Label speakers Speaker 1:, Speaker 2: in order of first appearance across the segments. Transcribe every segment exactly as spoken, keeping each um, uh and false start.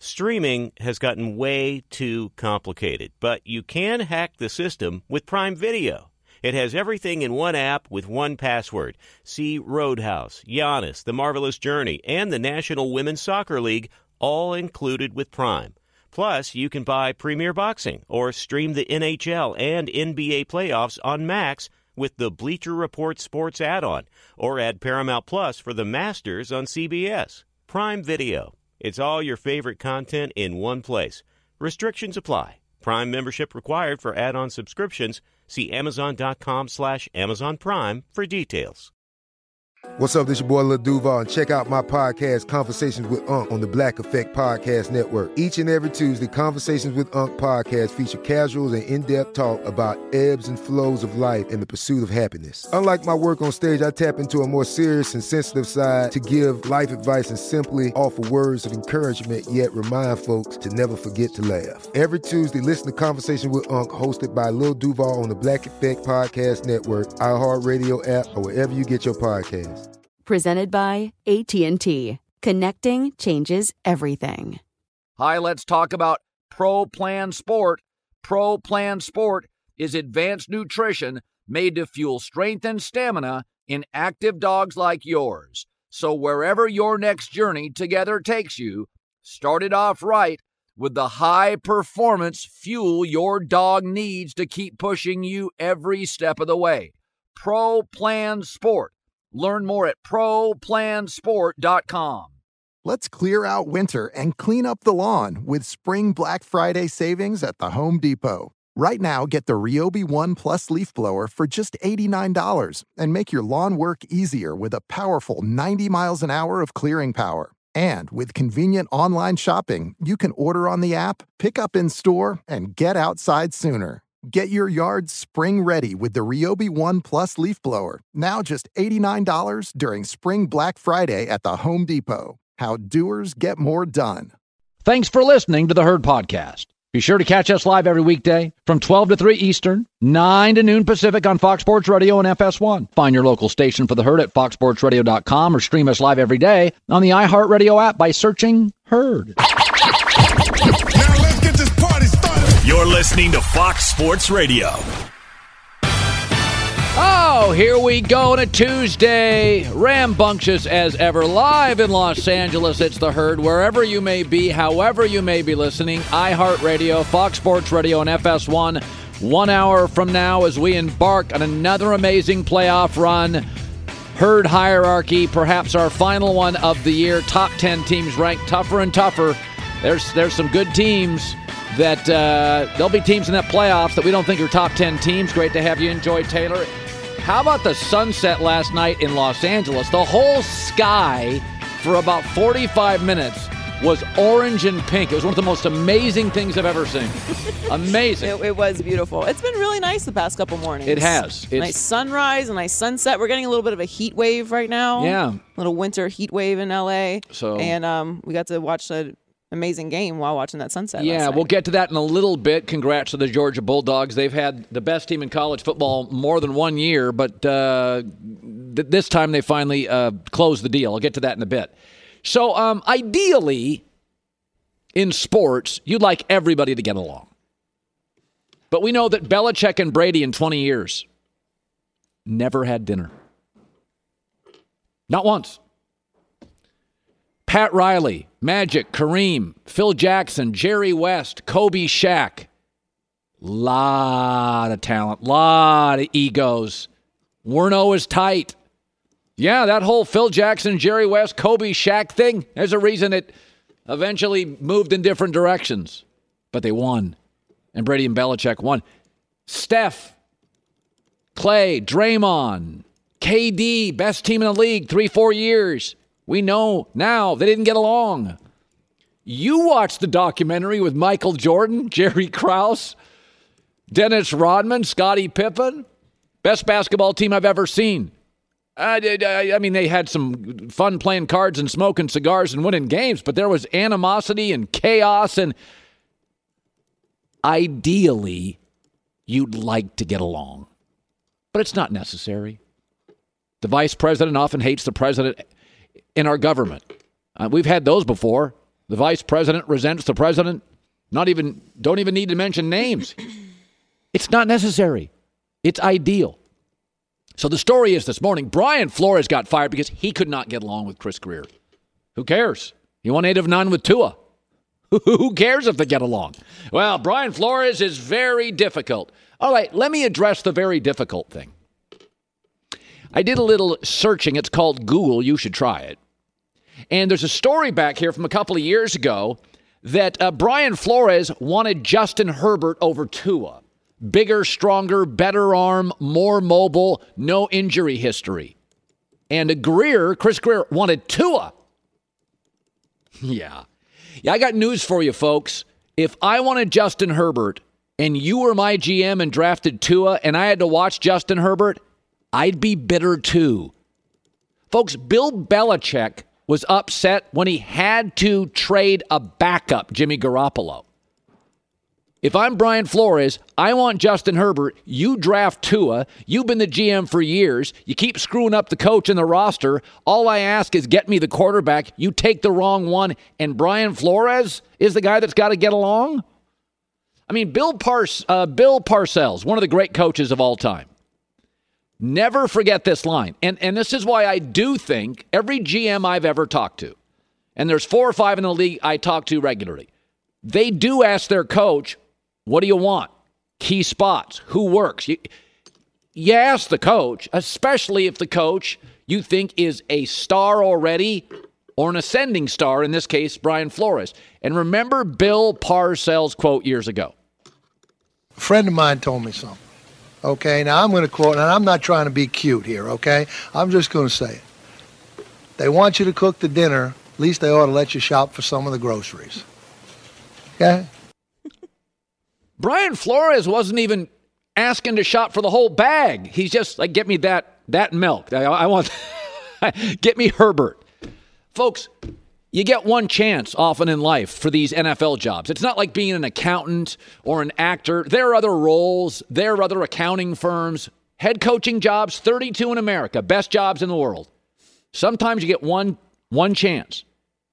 Speaker 1: Streaming has gotten way too complicated, but you can hack the system with Prime Video. It has everything in one app with one password. See Roadhouse, Giannis, The Marvelous Journey, and the National Women's Soccer League, all included with Prime. Plus, you can buy Premier Boxing or stream the N H L and N B A playoffs on Max with the Bleacher Report Sports add-on, or add Paramount Plus for the Masters on C B S. Prime Video. It's all your favorite content in one place. Restrictions apply. Prime membership required for add-on subscriptions. See Amazon.com slash Amazon Prime for details.
Speaker 2: What's up, this your boy Lil Duval, and check out my podcast, Conversations with Unc, on the Black Effect Podcast Network. Each and every Tuesday, Conversations with Unc podcast feature casual and in-depth talk about ebbs and flows of life and the pursuit of happiness. Unlike my work on stage, I tap into a more serious and sensitive side to give life advice and simply offer words of encouragement, yet remind folks to never forget to laugh. Every Tuesday, listen to Conversations with Unc, hosted by Lil Duval on the Black Effect Podcast Network, iHeartRadio app, or wherever you get your podcasts.
Speaker 3: Presented by A T and T. Connecting changes everything.
Speaker 4: Hi, let's talk about Pro Plan Sport. Pro Plan Sport is advanced nutrition made to fuel strength and stamina in active dogs like yours. So wherever your next journey together takes you, start it off right with the high-performance fuel your dog needs to keep pushing you every step of the way. Pro Plan Sport. Learn more at pro plan sport dot com.
Speaker 5: Let's clear out winter and clean up the lawn with Spring Black Friday savings at the Home Depot. Right now, get the Ryobi One Plus leaf blower for just eighty-nine dollars and make your lawn work easier with a powerful ninety miles an hour of clearing power. And with convenient online shopping, you can order on the app, pick up in store, and get outside sooner. Get your yard spring ready with the Ryobi One Plus leaf blower. Now just eighty-nine dollars during Spring Black Friday at the Home Depot. How doers get more done.
Speaker 4: Thanks for listening to the Herd Podcast. Be sure to catch us live every weekday from twelve to three Eastern, nine to noon Pacific on Fox Sports Radio and F S one. Find your local station for the Herd at fox sports radio dot com or stream us live every day on the iHeartRadio app by searching Herd.
Speaker 6: You're listening to Fox Sports Radio.
Speaker 4: Oh, here we go on a Tuesday. Rambunctious as ever. Live in Los Angeles, it's the Herd. Wherever you may be, however you may be listening, iHeartRadio, Fox Sports Radio, and F S one. One hour from now as we embark on another amazing playoff run. Herd hierarchy, perhaps our final one of the year. Top ten teams ranked tougher and tougher. There's, there's some good teams. That uh, there'll be teams in that playoffs that we don't think are top ten teams. Great to have you enjoy, Taylor. How about the sunset last night in Los Angeles? The whole sky for about forty-five minutes was orange and pink. It was one of the most amazing things I've ever seen. Amazing.
Speaker 7: It, it was beautiful. It's been really nice the past couple mornings.
Speaker 4: It has. It's,
Speaker 7: nice sunrise, a nice sunset. We're getting a little bit of a heat wave right now.
Speaker 4: Yeah.
Speaker 7: A little winter heat wave in L A.
Speaker 4: So,
Speaker 7: and um, we got to watch a amazing game while watching that sunset.
Speaker 4: Yeah,
Speaker 7: last night.
Speaker 4: We'll get to that in a little bit. Congrats to the Georgia Bulldogs. They've had the best team in college football more than one year, but uh, th- this time they finally uh, closed the deal. I'll get to that in a bit. So um, ideally, in sports, you'd like everybody to get along. But we know that Belichick and Brady in twenty years never had dinner. Not once. Pat Riley, Magic, Kareem, Phil Jackson, Jerry West, Kobe, Shaq. Lot of talent, lot of egos. Weren't always tight. Yeah, that whole Phil Jackson, Jerry West, Kobe, Shaq thing, there's a reason it eventually moved in different directions. But they won. And Brady and Belichick won. Steph, Clay, Draymond, K D, best team in the league, three, four years. We know now they didn't get along. You watched the documentary with Michael Jordan, Jerry Krause, Dennis Rodman, Scottie Pippen. Best basketball team I've ever seen. I, I, I mean, they had some fun playing cards and smoking cigars and winning games, but there was animosity and chaos, and ideally, you'd like to get along. But it's not necessary. The vice president often hates the president in our government. Uh, we've had those before. The vice president resents the president. Not even, don't even need to mention names. It's not necessary. It's ideal. So the story is this morning, Brian Flores got fired because he could not get along with Chris Grier. Who cares? He won eight of nine with Tua. Who cares if they get along? Well, Brian Flores is very difficult. All right, let me address the very difficult thing. I did a little searching. It's called Google. You should try it. And there's a story back here from a couple of years ago that uh, Brian Flores wanted Justin Herbert over Tua. Bigger, stronger, better arm, more mobile, no injury history. And Grier, Chris Grier, wanted Tua. Yeah. Yeah, I got news for you, folks. If I wanted Justin Herbert and you were my G M and drafted Tua and I had to watch Justin Herbert, I'd be bitter too. Folks, Bill Belichick was upset when he had to trade a backup, Jimmy Garoppolo. If I'm Brian Flores, I want Justin Herbert. You draft Tua. You've been the G M for years. You keep screwing up the coach and the roster. All I ask is get me the quarterback. You take the wrong one, and Brian Flores is the guy that's got to get along? I mean, Bill, Pars- uh, Bill Parcells, one of the great coaches of all time. Never forget this line. And, and this is why I do think every G M I've ever talked to, and there's four or five in the league I talk to regularly, they do ask their coach, what do you want? Key spots. Who works? You, you ask the coach, especially if the coach you think is a star already or an ascending star, in this case, Brian Flores. And remember Bill Parcells' quote years ago.
Speaker 8: A friend of mine told me something. Okay, now I'm going to quote, and I'm not trying to be cute here, okay? I'm just going to say it. They want you to cook the dinner. At least they ought to let you shop for some of the groceries. Okay?
Speaker 4: Brian Flores wasn't even asking to shop for the whole bag. He's just like, get me that that milk. I, I want, get me Herbert. Folks, you get one chance often in life for these N F L jobs. It's not like being an accountant or an actor. There are other roles. There are other accounting firms. Head coaching jobs, thirty-two in America. Best jobs in the world. Sometimes you get one one chance.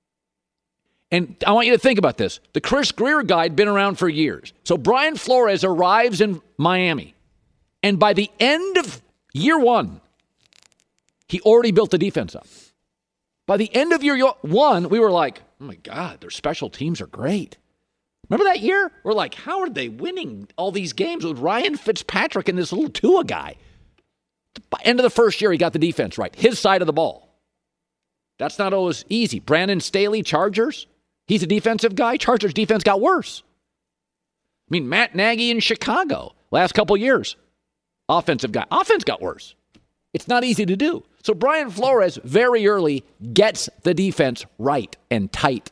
Speaker 4: And I want you to think about this. The Chris Grier guy had been around for years. So Brian Flores arrives in Miami. And by the end of year one, he already built the defense up. By the end of year one, we were like, oh my God, their special teams are great. Remember that year? We're like, how are they winning all these games with Ryan Fitzpatrick and this little Tua guy? By the end of the first year, he got the defense right. His side of the ball. That's not always easy. Brandon Staley, Chargers. He's a defensive guy. Chargers defense got worse. I mean, Matt Nagy in Chicago, last couple years. Offensive guy. Offense got worse. It's not easy to do. So Brian Flores very early gets the defense right and tight.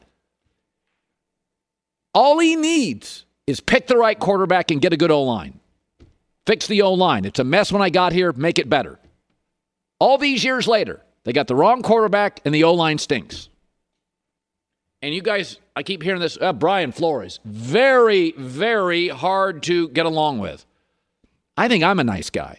Speaker 4: All he needs is pick the right quarterback and get a good O-line. Fix the O-line. It's a mess when I got here. Make it better. All these years later, they got the wrong quarterback and the O-line stinks. And you guys, I keep hearing this, uh, Brian Flores, very, very hard to get along with. I think I'm a nice guy.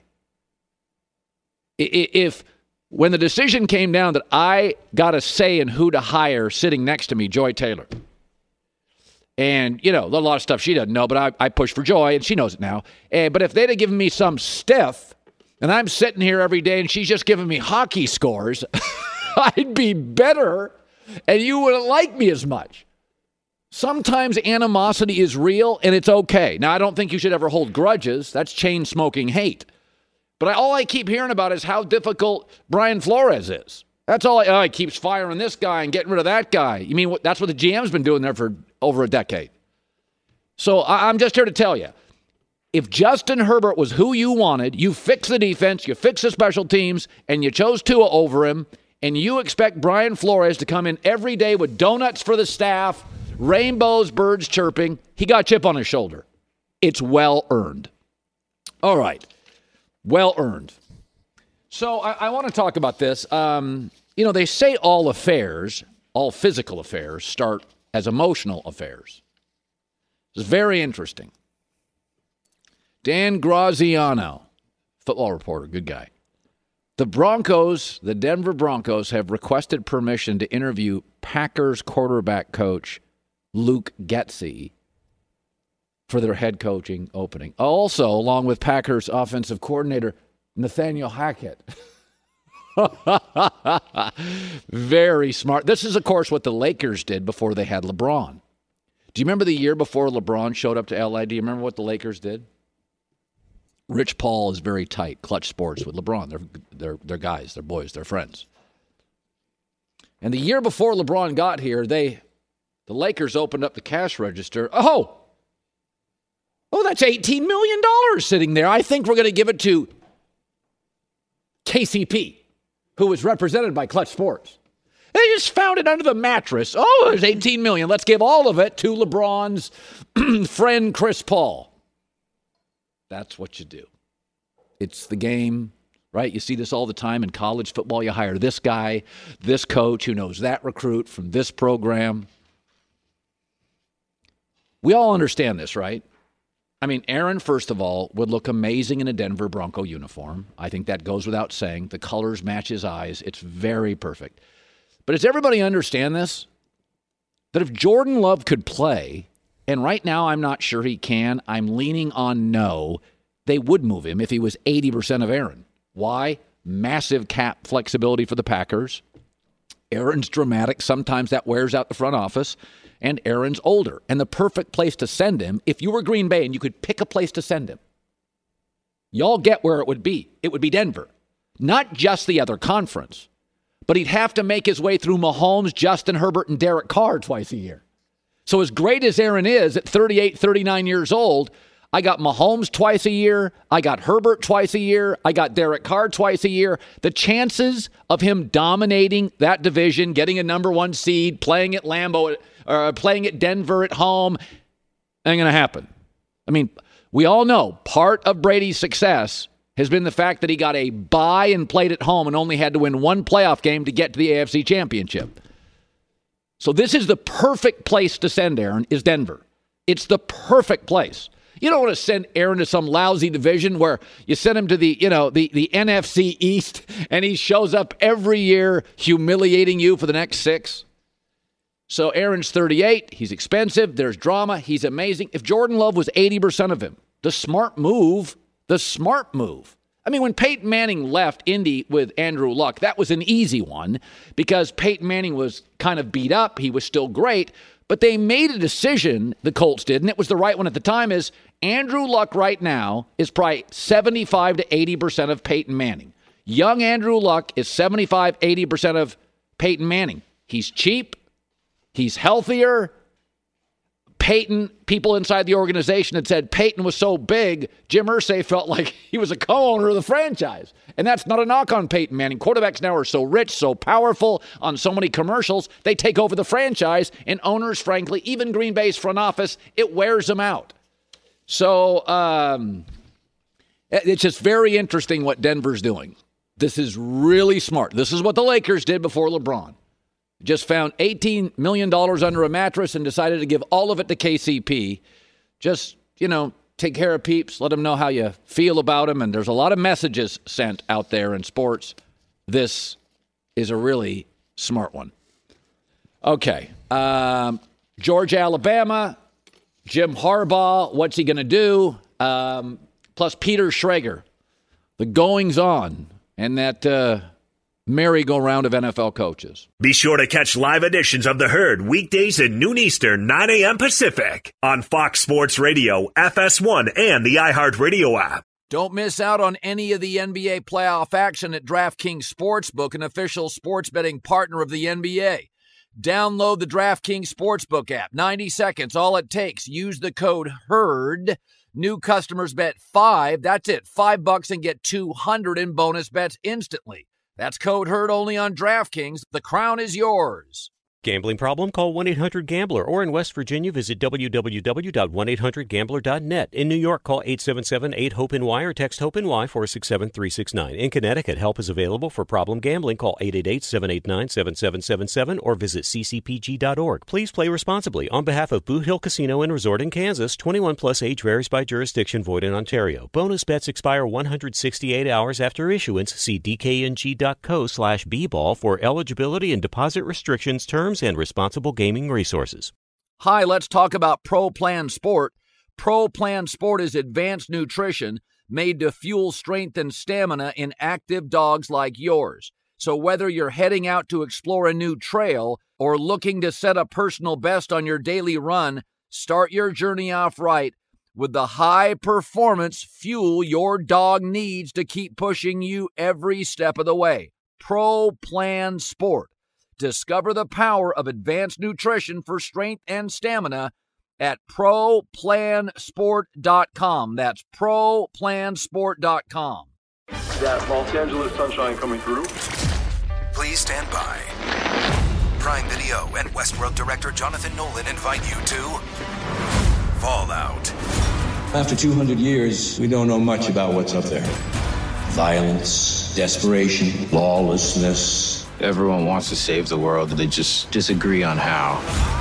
Speaker 4: If, when the decision came down that I got a say in who to hire sitting next to me, Joy Taylor, and, you know, a lot of stuff she doesn't know, but I, I push for Joy, and she knows it now. And, but if they'd have given me some stiff, and I'm sitting here every day, and she's just giving me hockey scores, I'd be better, and you wouldn't like me as much. Sometimes animosity is real, and it's okay. Now, I don't think you should ever hold grudges. That's chain-smoking hate. But I, all I keep hearing about is how difficult Brian Flores is. That's all. I, oh, he keeps firing this guy and getting rid of that guy. You mean that's what the G M's been doing there for over a decade? So I, I'm just here to tell you, if Justin Herbert was who you wanted, you fix the defense, you fix the special teams, and you chose Tua over him, and you expect Brian Flores to come in every day with donuts for the staff, rainbows, birds chirping, he got a chip on his shoulder. It's well earned. All right. Well earned. So I, I want to talk about this. Um, you know, they say all affairs, all physical affairs, start as emotional affairs. It's very interesting. Dan Graziano, football reporter, good guy. The Broncos, the Denver Broncos, have requested permission to interview Packers quarterback coach Luke Getsy for their head coaching opening. Also, along with Packers offensive coordinator Nathaniel Hackett. Very smart. This is, of course, what the Lakers did before they had LeBron. Do you remember the year before LeBron showed up to L A? Do you remember what the Lakers did? Rich Paul is very tight, Clutch Sports with LeBron. They're, they're, they're guys, they're boys, they're friends. And the year before LeBron got here, they, the Lakers opened up the cash register. Oh, oh, that's eighteen million dollars sitting there. I think we're going to give it to K C P, who was represented by Clutch Sports. They just found it under the mattress. Oh, there's eighteen million dollars. Let's give all of it to LeBron's friend Chris Paul. That's what you do. It's the game, right? You see this all the time in college football. You hire this guy, this coach who knows that recruit from this program. We all understand this, right? I mean, Aaron, first of all, would look amazing in a Denver Bronco uniform. I think that goes without saying. The colors match his eyes. It's very perfect. But does everybody understand this? That if Jordan Love could play, and right now I'm not sure he can, I'm leaning on no, they would move him if he was eighty percent of Aaron. Why? Massive cap flexibility for the Packers. Aaron's dramatic. Sometimes that wears out the front office. And Aaron's older. And the perfect place to send him, if you were Green Bay and you could pick a place to send him, y'all get where it would be. It would be Denver. Not just the other conference, but he'd have to make his way through Mahomes, Justin Herbert, and Derek Carr twice a year. So as great as Aaron is at thirty-eight, thirty-nine years old, I got Mahomes twice a year. I got Herbert twice a year. I got Derek Carr twice a year. The chances of him dominating that division, getting a number one seed, playing at Lambeau, or playing at Denver at home, ain't going to happen. I mean, we all know part of Brady's success has been the fact that he got a bye and played at home and only had to win one playoff game to get to the A F C Championship. So this is the perfect place to send Aaron, is Denver. It's the perfect place. You don't want to send Aaron to some lousy division where you send him to the, you know, the, the N F C East and he shows up every year humiliating you for the next six. So Aaron's thirty-eight. He's expensive. There's drama. He's amazing. If Jordan Love was eighty percent of him, the smart move, the smart move. I mean, when Peyton Manning left Indy with Andrew Luck, that was an easy one because Peyton Manning was kind of beat up. He was still great, but they made a decision, the Colts did, and it was the right one at the time, is Andrew Luck right now is probably seventy-five to eighty percent of Peyton Manning. Young Andrew Luck is seventy-five, eighty percent of Peyton Manning. He's cheap. He's healthier. Peyton, people inside the organization had said Peyton was so big, Jim Irsay felt like he was a co-owner of the franchise. And that's not a knock on Peyton Manning. Quarterbacks now are so rich, so powerful on so many commercials, they take over the franchise, and owners, frankly, even Green Bay's front office, it wears them out. So um, it's just very interesting what Denver's doing. This is really smart. This is what the Lakers did before LeBron. Just found eighteen million dollars under a mattress and decided to give all of it to K C P. Just, you know, take care of peeps. Let them know how you feel about them. And there's a lot of messages sent out there in sports. This is a really smart one. Okay. Um, Georgia, Alabama. Jim Harbaugh. What's he going to do? Um, plus Peter Schrager. The goings on. And that... Uh, merry-go-round of N F L coaches.
Speaker 6: Be sure to catch live editions of The Herd weekdays at noon Eastern, nine a.m. Pacific on Fox Sports Radio, F S one, and the iHeartRadio app.
Speaker 4: Don't miss out on any of the N B A playoff action at DraftKings Sportsbook, an official sports betting partner of the N B A. Download the DraftKings Sportsbook app. ninety seconds, all it takes. Use the code HERD. New customers bet five. That's it. Five bucks and get two hundred in bonus bets instantly. That's code HERD only on DraftKings. The crown is yours.
Speaker 1: Gambling problem? Call one eight hundred gambler, or in West Virginia, visit w w w dot one eight hundred gambler dot net. In New York, call eight seven seven eight hope N Y or text HOPE-NY four six seven three six nine. In Connecticut, help is available for problem gambling. Call eight eight eight seven eight nine seven seven seven seven or visit c c p g dot org. Please play responsibly. On behalf of Boot Hill Casino and Resort in Kansas, twenty-one plus age varies by jurisdiction, void in Ontario. Bonus bets expire one hundred sixty-eight hours after issuance. See d k n g dot co slash b ball for eligibility and deposit restrictions, terms, and responsible gaming resources.
Speaker 4: Hi, let's talk about Pro Plan Sport. Pro Plan Sport is advanced nutrition made to fuel strength and stamina in active dogs like yours. So whether you're heading out to explore a new trail or looking to set a personal best on your daily run, start your journey off right with the high-performance fuel your dog needs to keep pushing you every step of the way. Pro Plan Sport. Discover the power of advanced nutrition for strength and stamina at pro plan sport dot com. That's pro plan sport dot com.
Speaker 9: That Los Angeles sunshine coming through.
Speaker 10: Please stand by. Prime Video and Westworld director Jonathan Nolan invite you to Fallout.
Speaker 11: After two hundred years, we don't know much about what's up there. Violence, desperation, lawlessness.
Speaker 12: Everyone wants to save the world, they just disagree on how.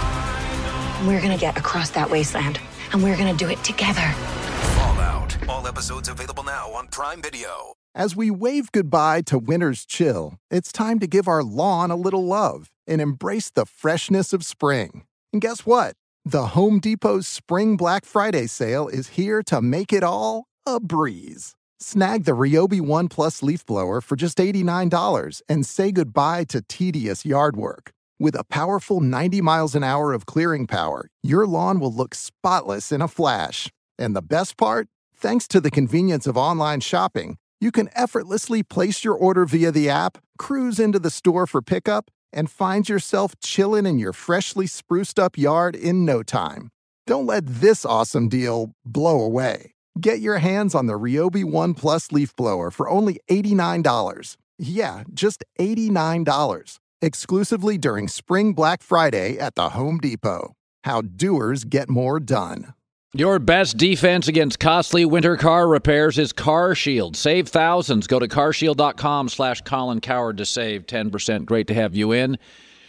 Speaker 13: We're gonna get across that wasteland, and we're gonna do it together.
Speaker 10: Fallout. All episodes available now on Prime Video.
Speaker 5: As we wave goodbye to winter's chill, it's time to give our lawn a little love and embrace the freshness of spring. And guess what? The Home Depot's Spring Black Friday sale is here to make it all a breeze. Snag the Ryobi One Plus leaf blower for just eighty-nine dollars and say goodbye to tedious yard work. With a powerful ninety miles an hour of clearing power, your lawn will look spotless in a flash. And the best part? Thanks to the convenience of online shopping, you can effortlessly place your order via the app, cruise into the store for pickup, and find yourself chilling in your freshly spruced up yard in no time. Don't let this awesome deal blow away. Get your hands on the Ryobi One Plus leaf blower for only eighty-nine dollars. Yeah, just eighty-nine dollars. Exclusively during Spring Black Friday at the Home Depot. How doers get more done.
Speaker 4: Your best defense against costly winter car repairs is CarShield. Save thousands. Go to carshield.com slash Colin Coward to save ten percent. Great to have you in.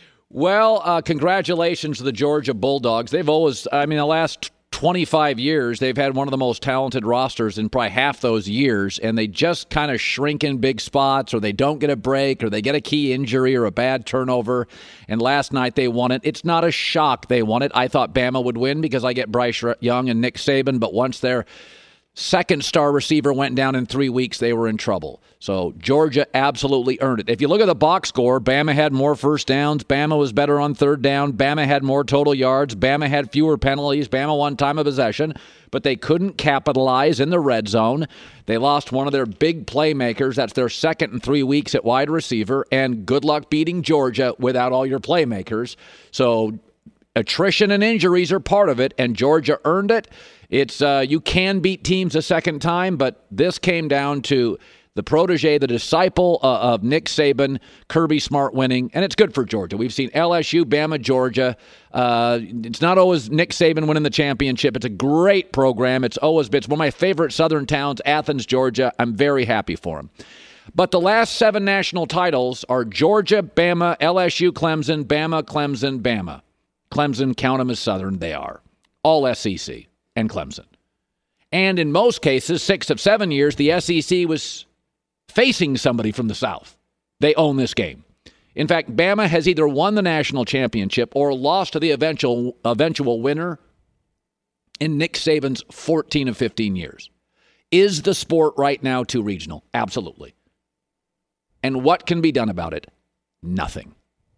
Speaker 4: Well, uh, congratulations to the Georgia Bulldogs. They've always, I mean, the last twenty-five years, they've had one of the most talented rosters in probably half those years, and they just kind of shrink in big spots, or they don't get a break, or they get a key injury or a bad turnover, and last night they won it. It's not a shock they won it. I thought Bama would win because I get Bryce Young and Nick Saban, but once their second star receiver went down in three weeks, they were in trouble. So Georgia absolutely earned it. If you look at the box score, Bama had more first downs. Bama was better on third down. Bama had more total yards. Bama had fewer penalties. Bama won time of possession, but they couldn't capitalize in the red zone. They lost one of their big playmakers. That's their second in three weeks at wide receiver, and good luck beating Georgia without all your playmakers. So attrition and injuries are part of it, and Georgia earned it. It's uh, you can beat teams a second time, but this came down to the protege, the disciple uh, of Nick Saban, Kirby Smart winning, and it's good for Georgia. We've seen L S U, Bama, Georgia. Uh, it's not always Nick Saban winning the championship. It's a great program. It's always been it's one of my favorite southern towns, Athens, Georgia. I'm very happy for them. But the last seven national titles are Georgia, Bama, L S U, Clemson, Bama, Clemson, Bama. Clemson, count them as Southern. They are. All S E C and Clemson. And in most cases, six of seven years, the S E C was facing somebody from the South. They own this game. In fact, Bama has either won the national championship or lost to the eventual eventual winner in Nick Saban's fourteen of fifteen years. Is the sport right now too regional? Absolutely. And what can be done about it? Nothing.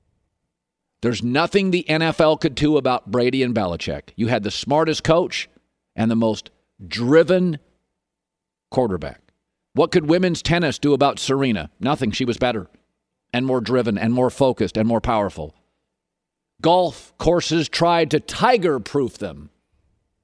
Speaker 4: There's nothing the N F L could do about Brady and Belichick. You had the smartest coach and the most driven quarterback. What could women's tennis do about Serena? Nothing. She was better and more driven and more focused and more powerful. Golf courses tried to tiger-proof them.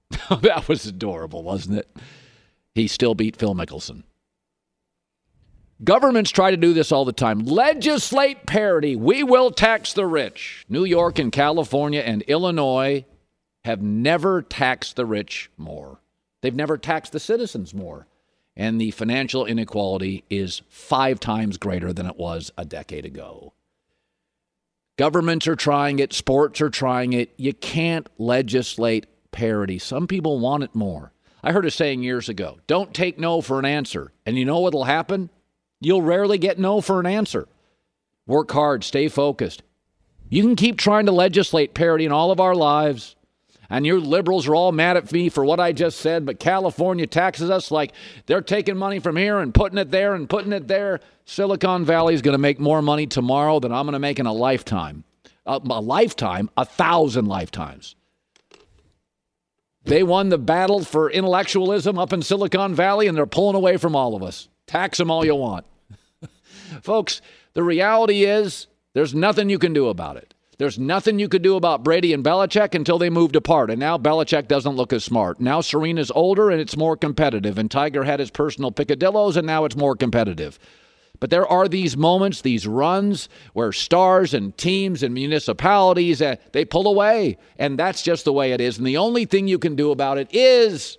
Speaker 4: That was adorable, wasn't it? He still beat Phil Mickelson. Governments try to do this all the time. Legislate parity. We will tax the rich. New York and California and Illinois have never taxed the rich more. They've never taxed the citizens more. And the financial inequality is five times greater than it was a decade ago. Governments are trying it. Sports are trying it. You can't legislate parity. Some people want it more. I heard a saying years ago, don't take no for an answer. And you know what will happen? You'll rarely get no for an answer. Work hard. Stay focused. You can keep trying to legislate parity in all of our lives. And your liberals are all mad at me for what I just said, but California taxes us like they're taking money from here and putting it there and putting it there. Silicon Valley is going to make more money tomorrow than I'm going to make in a lifetime. A, a lifetime, a thousand lifetimes. They won the battle for intellectualism up in Silicon Valley, and they're pulling away from all of us. Tax them all you want. Folks, the reality is there's nothing you can do about it. There's nothing you could do about Brady and Belichick until they moved apart, and now Belichick doesn't look as smart. Now Serena's older, and it's more competitive, and Tiger had his personal picadillos, and now it's more competitive. But there are these moments, these runs, where stars and teams and municipalities, uh, they pull away, and that's just the way it is. And the only thing you can do about it is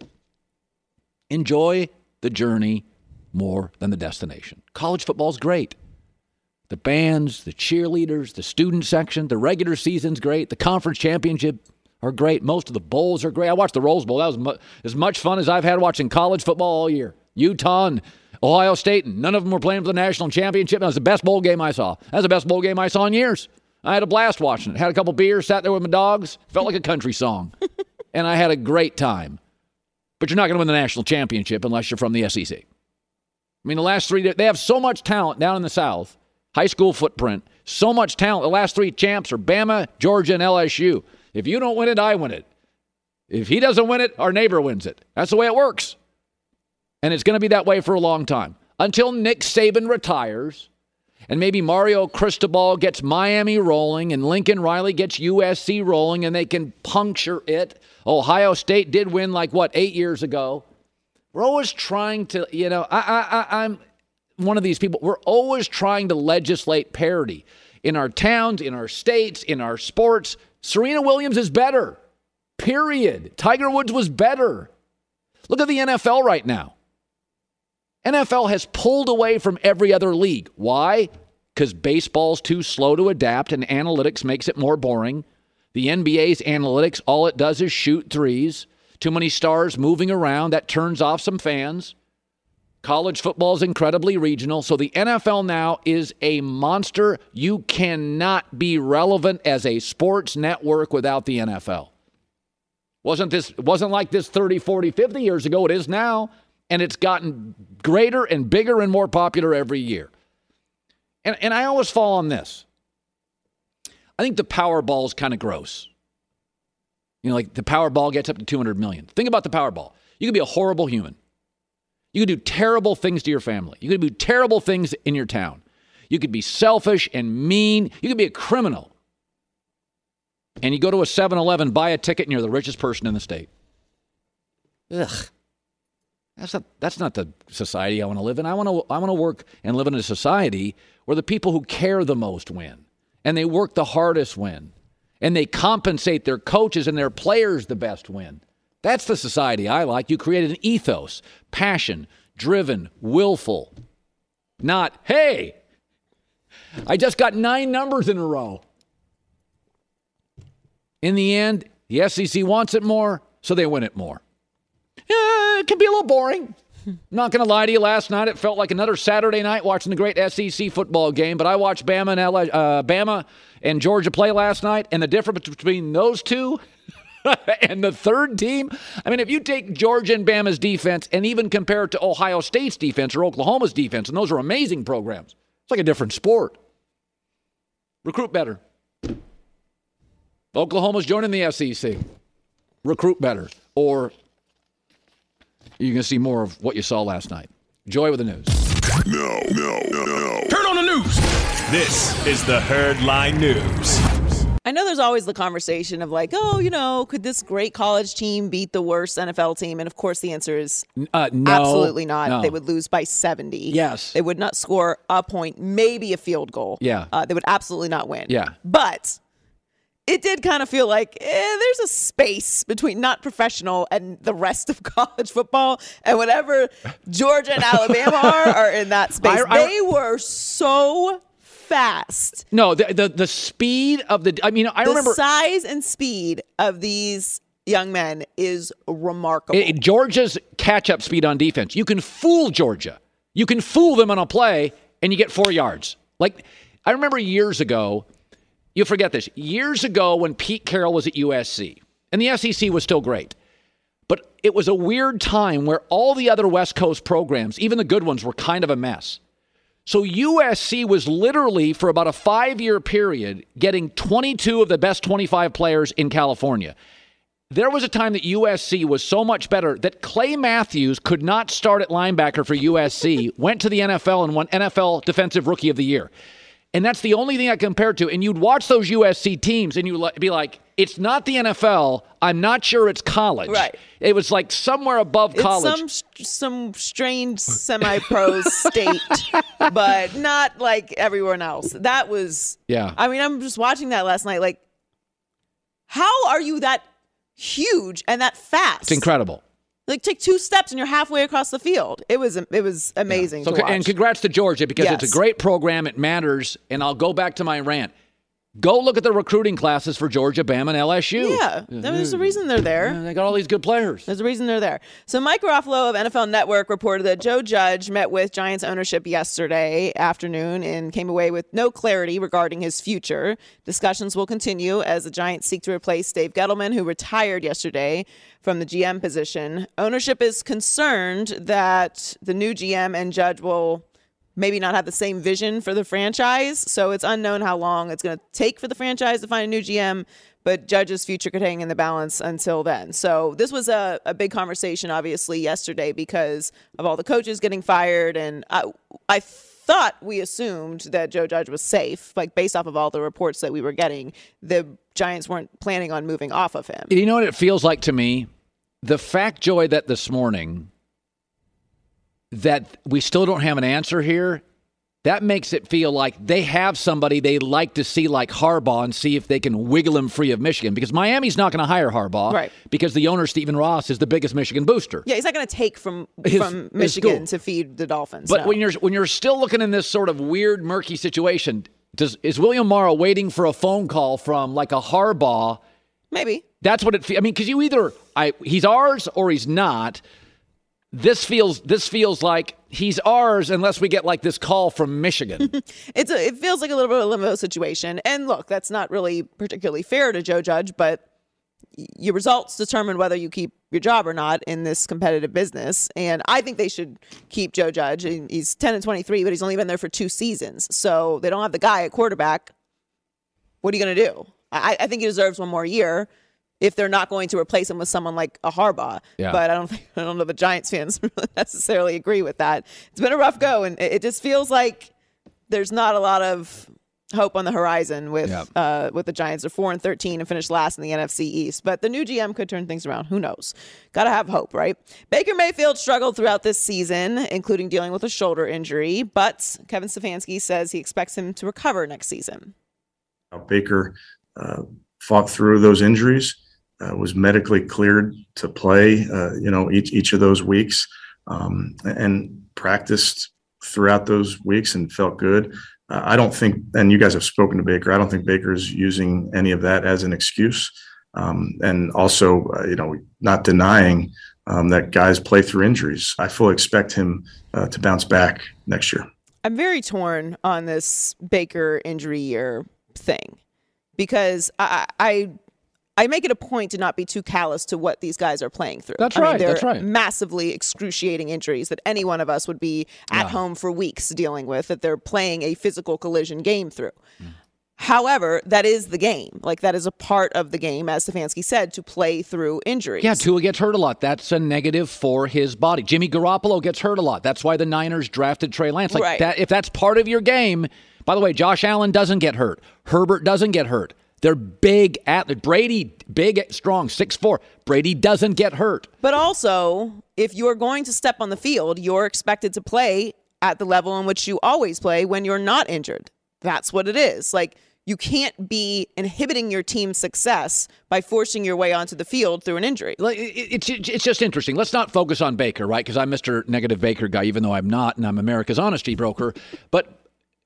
Speaker 4: enjoy the journey more than the destination. College football's great. The bands, the cheerleaders, the student section, the regular season's great. The conference championship are great. Most of the bowls are great. I watched the Rose Bowl. That was mu- as much fun as I've had watching college football all year. Utah and Ohio State, and none of them were playing for the national championship. That was the best bowl game I saw. That was the best bowl game I saw in years. I had a blast watching it. Had a couple beers, sat there with my dogs. Felt like a country song. And I had a great time. But you're not going to win the national championship unless you're from the S E C. I mean, the last three, they have so much talent down in the South. High school footprint. So much talent. The last three champs are Bama, Georgia, and L S U. If you don't win it, I win it. If he doesn't win it, our neighbor wins it. That's the way it works. And it's going to be that way for a long time. Until Nick Saban retires, and maybe Mario Cristobal gets Miami rolling, and Lincoln Riley gets U S C rolling, and they can puncture it. Ohio State did win like, what, eight years ago. We're always trying to, you know, I, I, I, I'm one of these people. We're always trying to legislate parity in our towns, in our states, in our sports. Serena Williams is better, period. Tiger Woods was better. Look at the N F L right now. N F L has pulled away from every other league. Why? Because baseball's too slow to adapt and analytics makes it more boring. The N B A's analytics, all it does is shoot threes. Too many stars moving around. That turns off some fans. College football is incredibly regional. So the N F L now is a monster. You cannot be relevant as a sports network without the N F L. Wasn't this, it wasn't like this thirty, forty, fifty years ago. It is now. And it's gotten greater and bigger and more popular every year. And, and I always fall on this. I think the Powerball is kind of gross. You know, like the Powerball gets up to two hundred million. Think about the Powerball. You could be a horrible human. You could do terrible things to your family. You could do terrible things in your town. You could be selfish and mean. You could be a criminal. And you go to a seven eleven, buy a ticket, and you're the richest person in the state. Ugh. That's not, that's not the society I want to live in. I want to I want to work and live in a society where the people who care the most win. And they work the hardest win. And they compensate their coaches and their players the best win. That's the society I like. You create an ethos, passion, driven, willful. Not, hey, I just got nine numbers in a row. In the end, the S E C wants it more, so they win it more. Yeah, it can be a little boring. I'm not going to lie to you. Last night, it felt like another Saturday night watching the great S E C football game. But I watched Bama and, L- uh, Bama and Georgia play last night, and the difference between those two and the third team, I mean, if you take Georgia and Bama's defense and even compare it to Ohio State's defense or Oklahoma's defense, and those are amazing programs, it's like a different sport. Recruit better. Oklahoma's joining the S E C. Recruit better. Or you're going to see more of what you saw last night. Joy with the news.
Speaker 6: No, no, no, no. Turn on the news. This is the Herd Line News.
Speaker 7: I know there's always the conversation of like, oh, you know, could this great college team beat the worst N F L team? And of course the answer is
Speaker 4: uh, no,
Speaker 7: absolutely not.
Speaker 4: No.
Speaker 7: They would lose by seventy.
Speaker 4: Yes.
Speaker 7: They would not score a point, maybe a field goal.
Speaker 4: Yeah.
Speaker 7: Uh, they would absolutely not win.
Speaker 4: Yeah.
Speaker 7: But it did kind of feel like eh, there's a space between not professional and the rest of college football. And whatever Georgia and Alabama are, are in that space. I, I, they were so fast.
Speaker 4: No, the, the the speed of the, I mean, I
Speaker 7: the
Speaker 4: remember.
Speaker 7: The size and speed of these young men is remarkable.
Speaker 4: It, Georgia's catch-up speed on defense. You can fool Georgia. You can fool them on a play, and you get four yards. Like, I remember years ago, you'll forget this, years ago when Pete Carroll was at U S C, and the S E C was still great, but it was a weird time where all the other West Coast programs, even the good ones, were kind of a mess. So U S C was literally, for about a five-year period, getting twenty-two of the best twenty-five players in California. There was a time that U S C was so much better that Clay Matthews could not start at linebacker for U S C, went to the N F L and won N F L Defensive Rookie of the Year. And that's the only thing I compared to. And you'd watch those U S C teams and you'd be like, it's not the N F L. I'm not sure it's college.
Speaker 7: Right.
Speaker 4: It was like somewhere above
Speaker 7: it's
Speaker 4: college.
Speaker 7: Some some strange semi-pro state, but not like everyone else. That was,
Speaker 4: yeah.
Speaker 7: I mean, I'm just watching that last night. Like, how are you that huge and that fast?
Speaker 4: It's incredible.
Speaker 7: Like, take two steps and you're halfway across the field. It was it was amazing
Speaker 4: yeah. so,
Speaker 7: to watch.
Speaker 4: And congrats to Georgia because
Speaker 7: yes.
Speaker 4: it's a great program. It matters. And I'll go back to my rant. Go look at the recruiting classes for Georgia, Bama, and L S U.
Speaker 7: Yeah, there's a reason they're there.
Speaker 4: Yeah, they got all these good players.
Speaker 7: There's a reason they're there. So Mike Garofalo of N F L Network reported that Joe Judge met with Giants ownership yesterday afternoon and came away with no clarity regarding his future. Discussions will continue as the Giants seek to replace Dave Gettleman, who retired yesterday from the G M position. Ownership is concerned that the new G M and Judge will maybe not have the same vision for the franchise. So it's unknown how long it's going to take for the franchise to find a new G M, but Judge's future could hang in the balance until then. So this was a, a big conversation, obviously, yesterday because of all the coaches getting fired. And I, I thought we assumed that Joe Judge was safe, like based off of all the reports that we were getting. The Giants weren't planning on moving off of him.
Speaker 4: You know what it feels like to me? The fact, Joy, that this morning that we still don't have an answer here, that makes it feel like they have somebody they like to see like Harbaugh and see if they can wiggle him free of Michigan, because Miami's not going to hire Harbaugh,
Speaker 7: right?
Speaker 4: Because the owner, Stephen Ross, is the biggest Michigan booster.
Speaker 7: Yeah, he's not going to take from
Speaker 4: his,
Speaker 7: from Michigan to feed the Dolphins.
Speaker 4: But
Speaker 7: no.
Speaker 4: when you're when you're still looking in this sort of weird, murky situation, does is William Morrow waiting for a phone call from like a Harbaugh?
Speaker 7: Maybe.
Speaker 4: That's what it feels. I mean, because you either I he's ours or he's not. This feels this feels like he's ours unless we get like this call from Michigan.
Speaker 7: it's a, it feels like a little bit of a limbo situation. And look, that's not really particularly fair to Joe Judge, but your results determine whether you keep your job or not in this competitive business. And I think they should keep Joe Judge. He's ten and twenty-three, but he's only been there for two seasons. So they don't have the guy at quarterback. What are you going to do? I, I think he deserves one more year if they're not going to replace him with someone like a Harbaugh.
Speaker 4: Yeah.
Speaker 7: But I don't think, I don't know the Giants fans necessarily agree with that. It's been a rough go, and it just feels like there's not a lot of hope on the horizon with yeah. uh, with the Giants. They're four and thirteen and finished last in the N F C East. But the new G M could turn things around. Who knows? Got to have hope, right? Baker Mayfield struggled throughout this season, including dealing with a shoulder injury. But Kevin Stefanski says he expects him to recover next season.
Speaker 14: Baker uh, fought through those injuries. Uh, was medically cleared to play, uh, you know, each each of those weeks, um, and practiced throughout those weeks and felt good. Uh, I don't think, and you guys have spoken to Baker, I don't think Baker's using any of that as an excuse. Um, and also, uh, you know, not denying um, that guys play through injuries. I fully expect him uh, to bounce back next year.
Speaker 7: I'm very torn on this Baker injury year thing because I, I I make it a point to not be too callous to what these guys are playing through.
Speaker 4: That's
Speaker 7: I
Speaker 4: right.
Speaker 7: mean, they're
Speaker 4: that's right.
Speaker 7: massively excruciating injuries that any one of us would be at
Speaker 4: yeah.
Speaker 7: home for weeks dealing with, that they're playing a physical collision game through. Mm. However, that is the game. Like, that is a part of the game, as Stefanski said, to play through injuries.
Speaker 4: Yeah, Tua gets hurt a lot. That's a negative for his body. Jimmy Garoppolo gets hurt a lot. That's why the Niners drafted Trey Lance. Like
Speaker 7: right.
Speaker 4: that, if that's part of your game, by the way, Josh Allen doesn't get hurt. Herbert doesn't get hurt. They're big athletes. Brady, big, strong, six foot four. Brady doesn't get hurt.
Speaker 7: But also, if you're going to step on the field, you're expected to play at the level in which you always play when you're not injured. That's what it is. Like, you can't be inhibiting your team's success by forcing your way onto the field through an injury.
Speaker 4: Like, it's it's just interesting. Let's not focus on Baker, right? Because I'm Mister Negative Baker guy, even though I'm not, and I'm America's honesty broker. But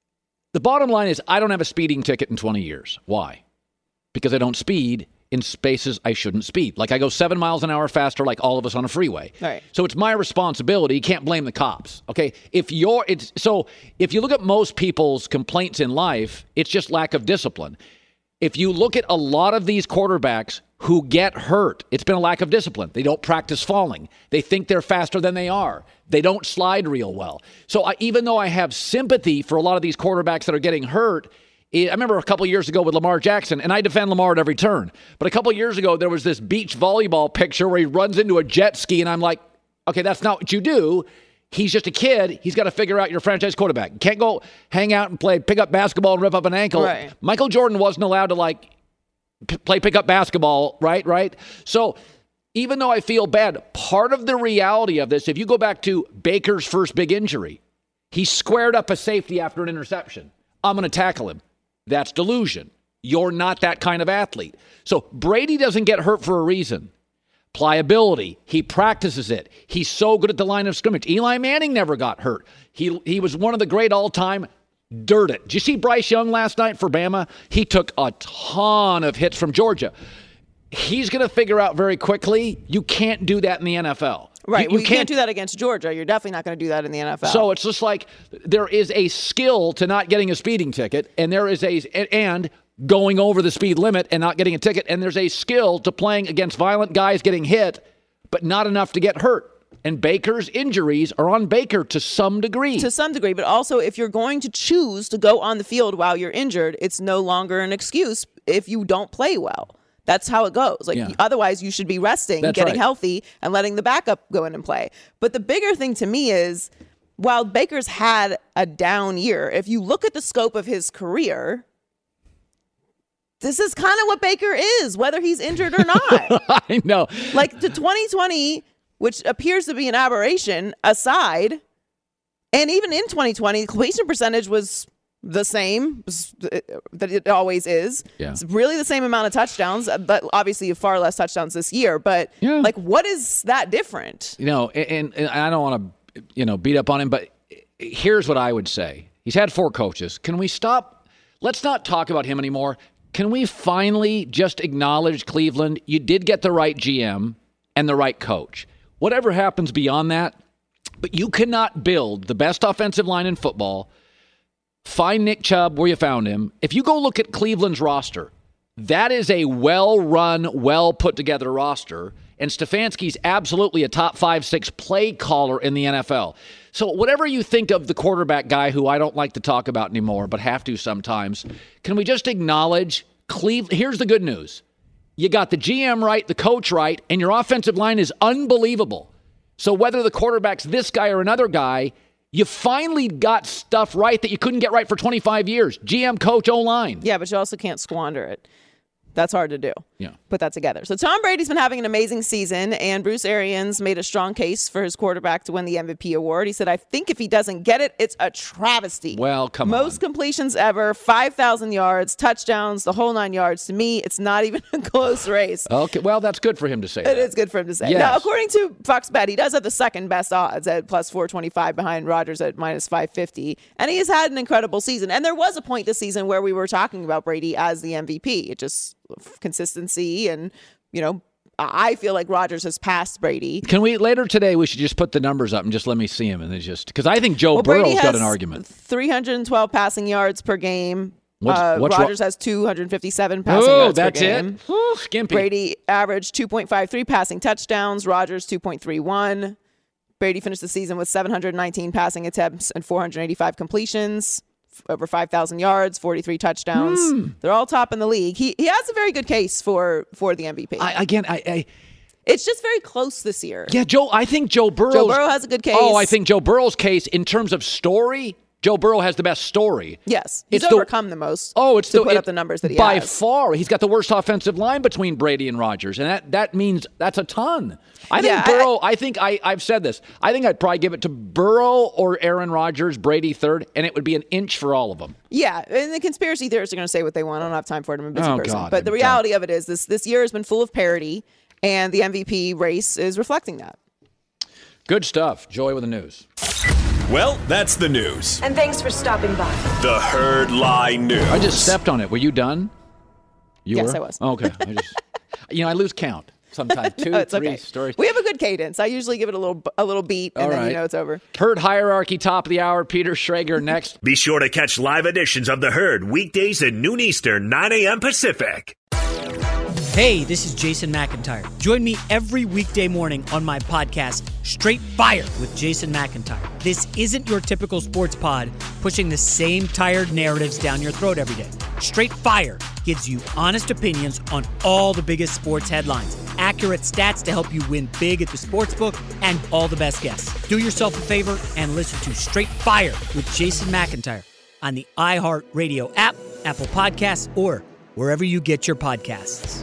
Speaker 4: the bottom line is I don't have a speeding ticket in twenty years. Why? Because I don't speed in spaces I shouldn't speed. Like I go seven miles an hour faster like all of us on a freeway.
Speaker 7: Right.
Speaker 4: So it's my responsibility. You can't blame the cops. Okay. If you're it's so if you look at most people's complaints in life, it's just lack of discipline. If you look at a lot of these quarterbacks who get hurt, it's been a lack of discipline. They don't practice falling. They think they're faster than they are. They don't slide real well. So I, even though I have sympathy for a lot of these quarterbacks that are getting hurt, I remember a couple years ago with Lamar Jackson, and I defend Lamar at every turn. But a couple years ago, there was this beach volleyball picture where he runs into a jet ski, and I'm like, okay, that's not what you do. He's just a kid. He's got to figure out your franchise quarterback. You can't go hang out and play, pick up basketball and rip up an ankle.
Speaker 7: Right.
Speaker 4: Michael Jordan wasn't allowed to, like, p- play pickup basketball, right, right? So even though I feel bad, part of the reality of this, if you go back to Baker's first big injury, he squared up a safety after an interception. I'm going to tackle him. That's delusion. You're not that kind of athlete. So Brady doesn't get hurt for a reason. Pliability. He practices it. He's so good at the line of scrimmage. Eli Manning never got hurt. He he was one of the great all-time dirt it. Did you see Bryce Young last night for Bama? He took a ton of hits from Georgia. He's going to figure out very quickly, you can't do that in the N F L.
Speaker 7: Right.
Speaker 4: You,
Speaker 7: well,
Speaker 4: you
Speaker 7: you
Speaker 4: can't,
Speaker 7: can't do that against Georgia. You're definitely not going to do that in the N F L.
Speaker 4: So it's just like there is a skill to not getting a speeding ticket, and there is a and going over the speed limit and not getting a ticket, and there's a skill to playing against violent guys getting hit, but not enough to get hurt. And Baker's injuries are on Baker to some degree.
Speaker 7: To some degree, but also if you're going to choose to go on the field while you're injured, it's no longer an excuse if you don't play well. That's how it goes. Like
Speaker 4: Yeah.
Speaker 7: Otherwise, you should be resting,
Speaker 4: That's
Speaker 7: getting
Speaker 4: right.
Speaker 7: healthy, and letting the backup go in and play. But the bigger thing to me is, while Baker's had a down year, if you look at the scope of his career, this is kind of what Baker is, whether he's injured or not.
Speaker 4: I know.
Speaker 7: Like the twenty twenty, which appears to be an aberration, aside, and even in twenty twenty, the completion percentage was the same that it always is.
Speaker 4: Yeah.
Speaker 7: It's really the same amount of touchdowns, but obviously far less touchdowns this year. But
Speaker 4: Yeah.
Speaker 7: like, what is that different?
Speaker 4: You know, and, and I don't want to, you know, beat up on him, but here's what I would say. He's had four coaches. Can we stop? Let's not talk about him anymore. Can we finally just acknowledge, Cleveland, you did get the right G M and the right coach. Whatever happens beyond that, but you cannot build the best offensive line in football. Find Nick Chubb where you found him. If you go look at Cleveland's roster, that is a well-run, well-put-together roster, and Stefanski's absolutely a top five, six play caller in the N F L. So whatever you think of the quarterback guy, who I don't like to talk about anymore, but have to sometimes, can we just acknowledge Cleveland? Here's the good news. You got the G M right, the coach right, and your offensive line is unbelievable. So whether the quarterback's this guy or another guy, you finally got stuff right that you couldn't get right for twenty-five years. G M, coach, O-line.
Speaker 7: Yeah, but you also can't squander it. That's hard to do.
Speaker 4: Yeah.
Speaker 7: Put that together. So Tom Brady's been having an amazing season, and Bruce Arians made a strong case for his quarterback to win the M V P award. He said, I think if he doesn't get it, it's a travesty.
Speaker 4: Well, come
Speaker 7: Most
Speaker 4: on.
Speaker 7: Most completions ever, five thousand yards, touchdowns, the whole nine yards. To me, it's not even a close race.
Speaker 4: Okay, well, that's good for him to say that.
Speaker 7: It is good for him to say.
Speaker 4: Yes.
Speaker 7: Now, according to Fox Bet, he does have the second best odds at plus four twenty-five behind Rodgers at minus five fifty. And he has had an incredible season. And there was a point this season where we were talking about Brady as the M V P. It just consistency and, you know, I feel like Rodgers has passed Brady.
Speaker 4: Can we, later today, we should just put the numbers up and just let me see him. And then just, because I think Joe
Speaker 7: well,
Speaker 4: Burrow's
Speaker 7: Brady
Speaker 4: got
Speaker 7: has
Speaker 4: an argument.
Speaker 7: three hundred twelve passing yards per game.
Speaker 4: What's-
Speaker 7: uh,
Speaker 4: what's
Speaker 7: Rodgers
Speaker 4: ro-
Speaker 7: has two hundred fifty-seven passing
Speaker 4: Oh,
Speaker 7: yards per
Speaker 4: that's
Speaker 7: game.
Speaker 4: it? Ooh, skimpy.
Speaker 7: Brady averaged two point five three passing touchdowns. Rodgers two point three one. Brady finished the season with seven hundred nineteen passing attempts and four hundred eighty-five completions, f- over five thousand yards, forty-three touchdowns.
Speaker 4: Hmm.
Speaker 7: They're all top in the league. He he has a very good case for for the M V P.
Speaker 4: I, again, I, I
Speaker 7: it's just very close this year.
Speaker 4: yeah, Joe. I think Joe Burrow.
Speaker 7: Joe Burrow has a good case.
Speaker 4: Oh, I think Joe Burrow's case in terms of story Joe Burrow has the best story.
Speaker 7: Yes, he's
Speaker 4: it's
Speaker 7: overcome the, the most.
Speaker 4: Oh, it's
Speaker 7: to
Speaker 4: the,
Speaker 7: put
Speaker 4: it,
Speaker 7: up the numbers that he
Speaker 4: by
Speaker 7: has.
Speaker 4: By far, he's got the worst offensive line between Brady and Rodgers, and that, that means that's a ton. I think
Speaker 7: yeah,
Speaker 4: Burrow.
Speaker 7: I,
Speaker 4: I think I, I've said this. I think I'd probably give it to Burrow or Aaron Rodgers, Brady third, and it would be an inch for all of them.
Speaker 7: Yeah, and the conspiracy theorists are going to say what they want. I don't have time for it. I'm a busy
Speaker 4: oh,
Speaker 7: person.
Speaker 4: God,
Speaker 7: but the
Speaker 4: I'm
Speaker 7: reality
Speaker 4: done.
Speaker 7: of it is this: this year has been full of parity, and the M V P race is reflecting that.
Speaker 4: Good stuff. Joy with the news.
Speaker 6: Well, that's the news.
Speaker 15: And thanks for stopping by.
Speaker 6: The Herd Lie News.
Speaker 4: I just stepped on it. Were you done? You
Speaker 7: yes,
Speaker 4: were?
Speaker 7: I was.
Speaker 4: Okay. I just, you know, I lose count sometimes. Two,
Speaker 7: no,
Speaker 4: three
Speaker 7: okay.
Speaker 4: stories.
Speaker 7: We have a good cadence. I usually give it a little a little beat, and
Speaker 4: All
Speaker 7: then
Speaker 4: right.
Speaker 7: you know it's over.
Speaker 4: Herd Hierarchy, top of the hour. Peter Schrager next.
Speaker 6: Be sure to catch live editions of The Herd weekdays at noon Eastern, nine a.m. Pacific.
Speaker 16: Hey, this is Jason McIntyre. Join me every weekday morning on my podcast, Straight Fire with Jason McIntyre. This isn't your typical sports pod pushing the same tired narratives down your throat every day. Straight Fire gives you honest opinions on all the biggest sports headlines, accurate stats to help you win big at the sportsbook, and all the best guests. Do yourself a favor and listen to Straight Fire with Jason McIntyre on the iHeartRadio app, Apple Podcasts, or wherever you get your podcasts.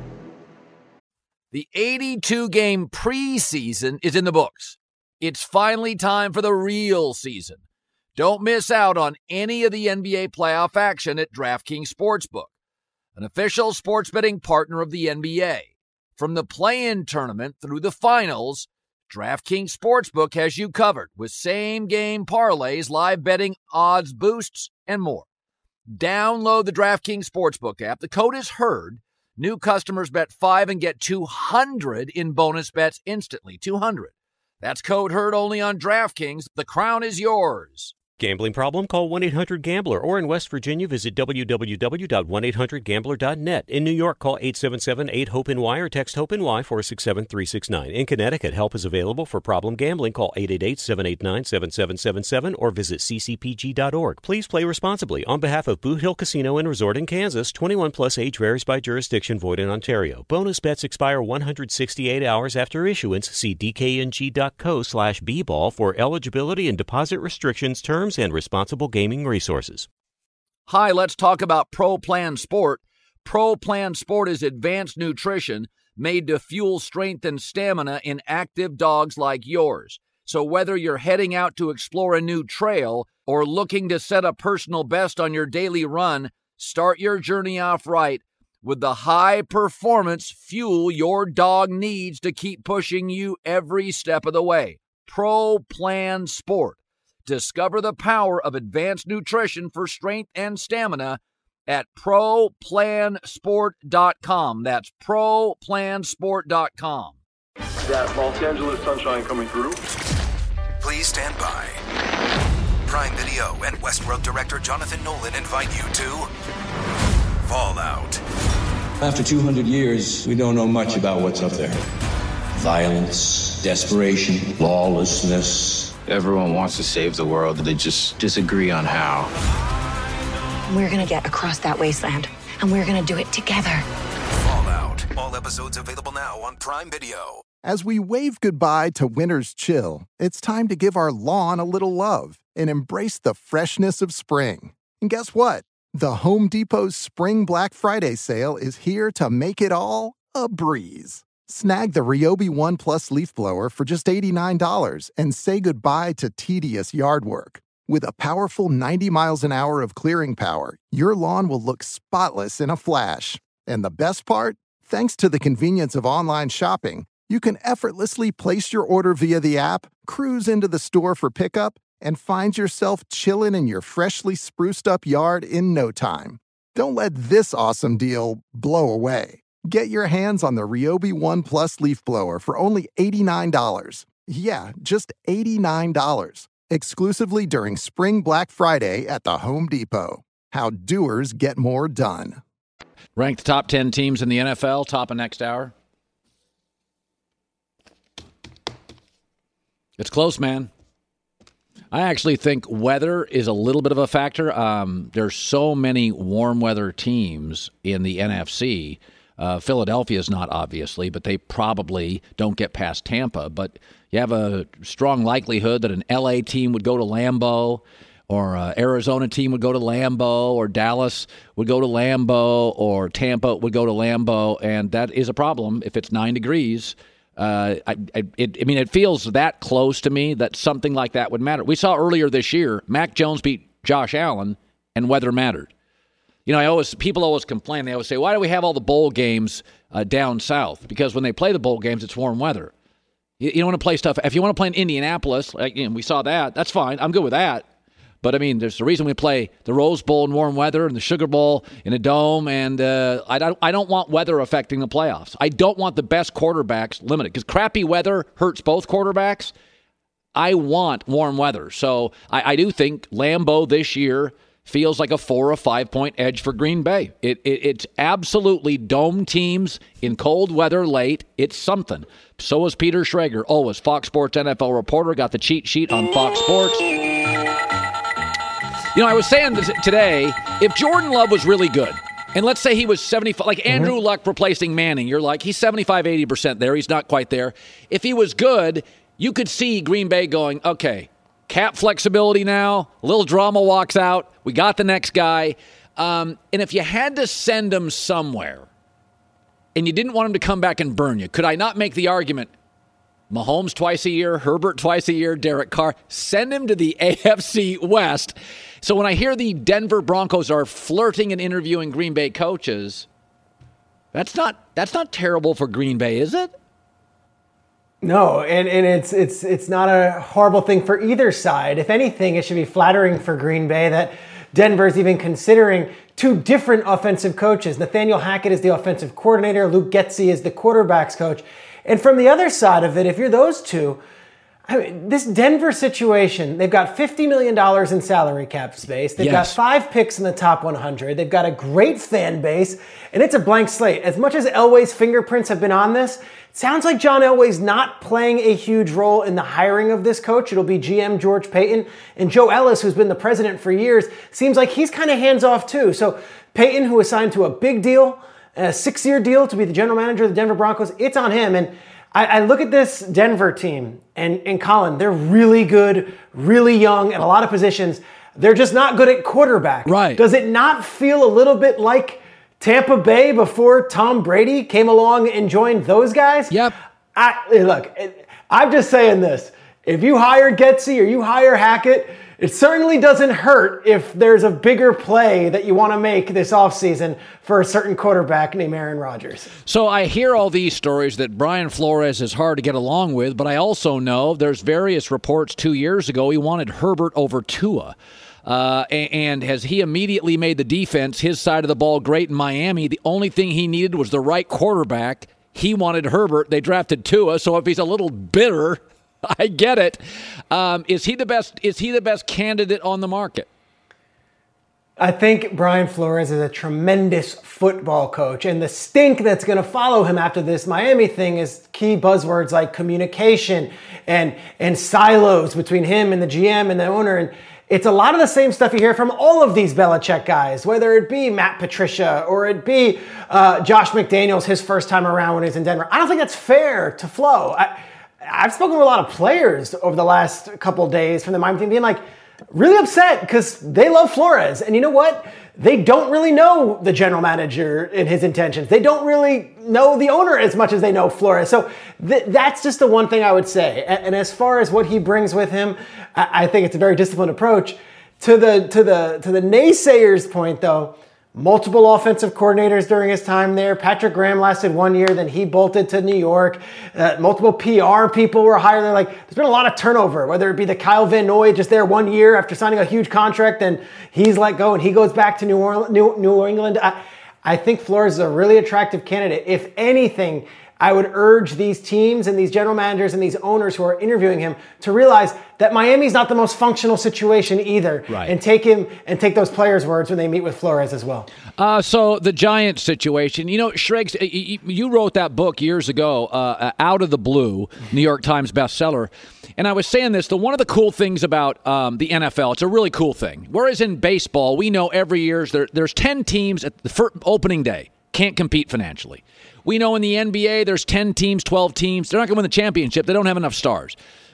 Speaker 4: The eighty-two game preseason is in the books. It's finally time for the real season. Don't miss out on any of the N B A playoff action at DraftKings Sportsbook, an official sports betting partner of the N B A. From the play-in tournament through the finals, DraftKings Sportsbook has you covered with same-game parlays, live betting, odds boosts, and more. Download the DraftKings Sportsbook app. The code is HERD. New customers bet five and get two hundred in bonus bets instantly. two hundred. That's code HERD only on DraftKings. The crown is yours.
Speaker 1: Gambling problem? Call one eight hundred gambler, or in West Virginia, visit w w w dot one eight hundred gambler dot net. In New York, call eight seven seven eight hope N Y or text HOPE-NY four six seven three six nine. In Connecticut, help is available for problem gambling. Call eight eight eight seven eight nine seven seven seven seven or visit c c p g dot org. Please play responsibly. On behalf of Boot Hill Casino and Resort in Kansas, twenty-one plus age varies by jurisdiction, void in Ontario. Bonus bets expire one hundred sixty-eight hours after issuance. See d k n g dot co slash b ball for eligibility and deposit restrictions, terms, and responsible gaming resources.
Speaker 4: Hi, let's talk about Pro Plan Sport. Pro Plan Sport is advanced nutrition made to fuel strength and stamina in active dogs like yours. So whether you're heading out to explore a new trail or looking to set a personal best on your daily run, start your journey off right with the high-performance fuel your dog needs to keep pushing you every step of the way. Pro Plan Sport. Discover the power of advanced nutrition for strength and stamina at pro plan sport dot com. That's pro plan sport dot com.
Speaker 9: That Los Angeles sunshine coming through.
Speaker 10: Please stand by. Prime Video and Westworld director Jonathan Nolan invite you to Fallout.
Speaker 11: After two hundred years, we don't know much about what's up there. Violence, desperation, lawlessness.
Speaker 12: Everyone wants to save the world, they just disagree on how.
Speaker 13: We're gonna get across that wasteland, and we're gonna do it together.
Speaker 10: Fallout. All episodes available now on Prime Video.
Speaker 5: As we wave goodbye to winter's chill, it's time to give our lawn a little love and embrace the freshness of spring. And guess what? The Home Depot's Spring Black Friday sale is here to make it all a breeze. Snag the Ryobi One Plus leaf blower for just eighty-nine dollars and say goodbye to tedious yard work. With a powerful ninety miles an hour of clearing power, your lawn will look spotless in a flash. And the best part? Thanks to the convenience of online shopping, you can effortlessly place your order via the app, cruise into the store for pickup, and find yourself chilling in your freshly spruced up yard in no time. Don't let this awesome deal blow away. Get your hands on the Ryobi One Plus leaf blower for only eighty-nine dollars. Yeah, just eighty-nine dollars. Exclusively during Spring Black Friday at the Home Depot. How doers get more done.
Speaker 4: Ranked top ten teams in the N F L, top of next hour. It's close, man. I actually think weather is a little bit of a factor. Um, there's so many warm weather teams in the N F C. Uh, Philadelphia is not, obviously, but they probably don't get past Tampa. But you have a strong likelihood that an L A team would go to Lambeau, or uh, Arizona team would go to Lambeau, or Dallas would go to Lambeau, or Tampa would go to Lambeau, and that is a problem if it's nine degrees. Uh, I, I, it, I mean, it feels that close to me that something like that would matter. We saw earlier this year, Mac Jones beat Josh Allen, and weather mattered. You know, I always people always complain. They always say, why do we have all the bowl games uh, down south? Because when they play the bowl games, it's warm weather. You, you don't want to play stuff. If you want to play in Indianapolis, like you know, we saw that, that's fine. I'm good with that. But, I mean, there's a reason we play the Rose Bowl in warm weather and the Sugar Bowl in a dome, and uh, I, don't, I don't want weather affecting the playoffs. I don't want the best quarterbacks limited, because crappy weather hurts both quarterbacks. I want warm weather. So I, I do think Lambeau this year feels like a four or five-point edge for Green Bay. It, it, it's absolutely dome teams in cold weather late. It's something. So is Peter Schrager, always Fox Sports N F L reporter, got the cheat sheet on Fox Sports. You know, I was saying this today, if Jordan Love was really good, and let's say he was seventy-five, like Andrew mm-hmm. Luck replacing Manning, you're like, he's seventy-five, eighty percent there. He's not quite there. If he was good, you could see Green Bay going, okay, cap flexibility now, a little drama walks out, we got the next guy. Um, and if you had to send him somewhere and you didn't want him to come back and burn you, could I not make the argument, Mahomes twice a year, Herbert twice a year, Derek Carr, send him to the A F C West? So when I hear the Denver Broncos are flirting and interviewing Green Bay coaches, that's not that's not terrible for Green Bay, is it?
Speaker 15: No, and, and it's it's it's not a horrible thing for either side. If anything, it should be flattering for Green Bay that Denver is even considering two different offensive coaches. Nathaniel Hackett is the offensive coordinator. Luke Getsy is the quarterback's coach. And from the other side of it, if you're those two, I mean, this Denver situation, they've got fifty million dollars in salary cap space. They've yes. got five picks in the top one hundred. They've got a great fan base, and it's a blank slate. As much as Elway's fingerprints have been on this, it sounds like John Elway's not playing a huge role in the hiring of this coach. It'll be G M George Paton. And Joe Ellis, who's been the president for years, seems like he's kind of hands-off too. So Paton, who was signed to a big deal, a six-year deal to be the general manager of the Denver Broncos, it's on him. And I, I look at this Denver team, and, and Colin, they're really good, really young at a lot of positions. They're just not good at quarterback.
Speaker 4: Right.
Speaker 15: Does it not feel a little bit like Tampa Bay before Tom Brady came along and joined those guys?
Speaker 4: Yep.
Speaker 15: I, look, I'm just saying this. If you hire Getsy or you hire Hackett, it certainly doesn't hurt if there's a bigger play that you want to make this offseason for a certain quarterback named Aaron Rodgers.
Speaker 4: So I hear all these stories that Brian Flores is hard to get along with, but I also know there's various reports two years ago he wanted Herbert over Tua. Uh, and has he immediately made the defense, his side of the ball, great in Miami? The only thing he needed was the right quarterback. He wanted Herbert. They drafted Tua. So if he's a little bitter, I get it. Um, is he the best? Is he the best candidate on the market?
Speaker 15: I think Brian Flores is a tremendous football coach, and the stink that's going to follow him after this Miami thing is key buzzwords like communication and and silos between him and the G M and the owner. And it's a lot of the same stuff you hear from all of these Belichick guys, whether it be Matt Patricia or it be uh, Josh McDaniels his first time around when he's in Denver. I don't think that's fair to Flo. I, I've spoken with a lot of players over the last couple of days from the Miami team being like really upset because they love Flores. And you know what? They don't really know the general manager and his intentions. They don't really know the owner as much as they know Flores. So th- that's just the one thing I would say. And, and as far as what he brings with him, I, I think it's a very disciplined approach. To the to the to the naysayers' point, though, multiple offensive coordinators during his time there. Patrick Graham lasted one year, then he bolted to New York. Uh, multiple P R people were hired there. Like, there's been a lot of turnover, whether it be the Kyle Van Noy just there one year after signing a huge contract, and he's let go and he goes back to New Orleans, New, New England. I, I think Flores is a really attractive candidate. If anything, I would urge these teams and these general managers and these owners who are interviewing him to realize that Miami's not the most functional situation either.
Speaker 4: Right.
Speaker 15: And take him and take those players' words when they meet with Flores as well.
Speaker 4: Uh, so the Giants situation, you know, Shregs, you wrote that book years ago, uh, Out of the Blue, New York Times bestseller. And I was saying this, the one of the cool things about um, the N F L, it's a really cool thing. Whereas in baseball, we know every year there, there's ten teams at the first opening day can't compete financially. We know in the N B A, there's ten teams, twelve teams. They're not going to win the championship. They don't have enough stars.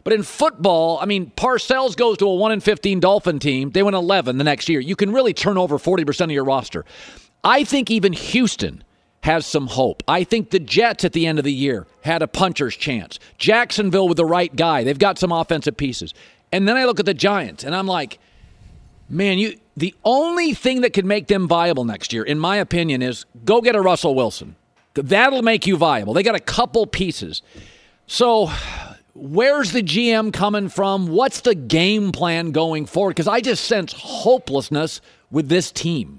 Speaker 4: But in football, I mean, Parcells goes to a one and fifteen Dolphin team. They win eleven the next year. You can really turn over forty percent of your roster. I think even Houston has some hope. I think the Jets at the end of the year had a puncher's chance. Jacksonville with the right guy. They've got some offensive pieces. And then I look at the Giants, and I'm like, man, you. The only thing that could make them viable next year, in my opinion, is go get a Russell Wilson. That'll make you viable. They got a couple pieces. So where's the G M coming from? What's the game plan going forward? Because I just sense hopelessness with this team.